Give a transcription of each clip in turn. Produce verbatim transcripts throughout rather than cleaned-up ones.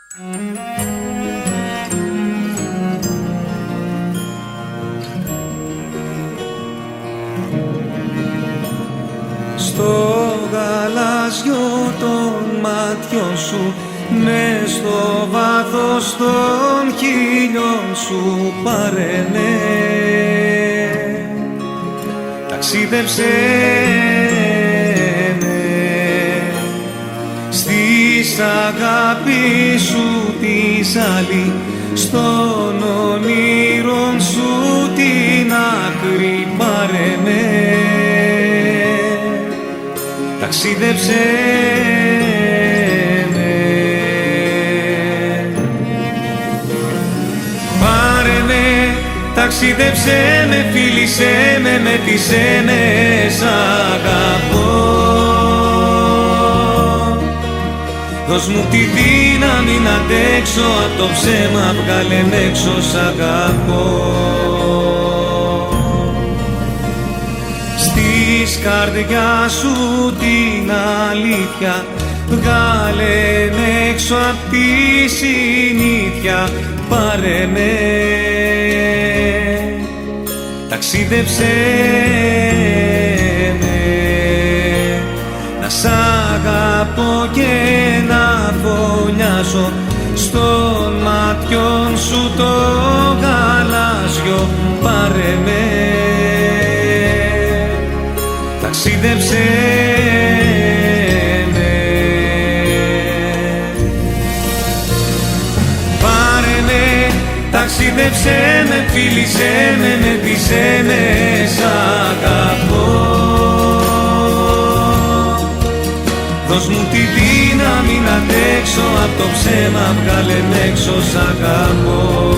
Στο γαλάζιο των μάτιων σου, μες στο βάθος των χείλιων σου, πάρε με, ταξίδεψέ με στις αγάπη σου της άλλη, στον όνειρον σου την άκρη, πάρε με, ταξίδεψέ με. Πάρε με, ταξίδεψέ με, φίλησέ με, μέτησέ με, σ' αγαπώ. Δώσ' μου τη δύναμη να αντέξω απ' το ψέμα, βγάλε με έξω, σ' αγαπώ. Της καρδιάς σου την αλήθεια, βγάλε με έξω απ' τη συνήθεια, πάρε με, ταξίδεψέ με, να σ' αγαπώ και να φωλιάζω στον ματιών σου το γαλάζιο, πάρε με, ταξίδεψέ με. Πάρε με, ταξίδεψέ με, φίλησέ με, μέτησέ με, σ' αγαπώ. Δώσ' μου τη δύναμη να αντέξω απ' το ψέμα, βγάλε με έξω, σ' αγαπώ.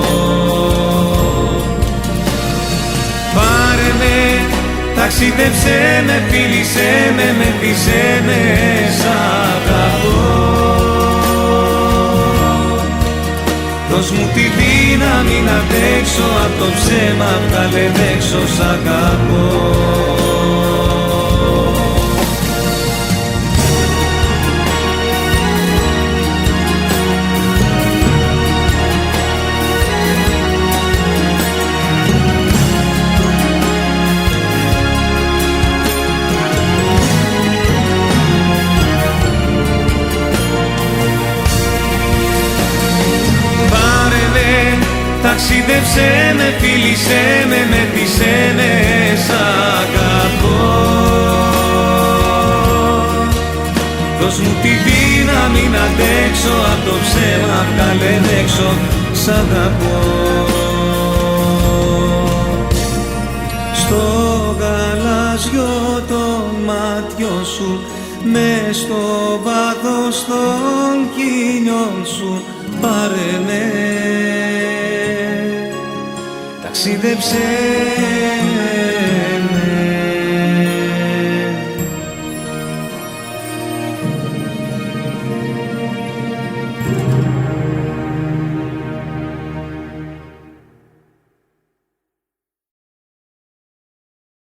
Πάρε με, ταξίδεψέ με, φίλησέ με, μέτησέ με, σ' αγαπώ. Δώσ' μου τη δύναμη να αντέξω απ' το ψέμα, βγάλε με έξω, σ' αγαπώ. Ταξίδεψέ με, φίλησέ με, μέτησέ με, σ' αγαπώ. Δώσ' μου τη δύναμη να αντέξω απ' το ψέμα, βγάλε με έξω, σ' αγαπώ. Στο γαλάζιο των μάτιων σου, μες στο βάθος των χείλιων σου, πάρε με, ταξίδεψέ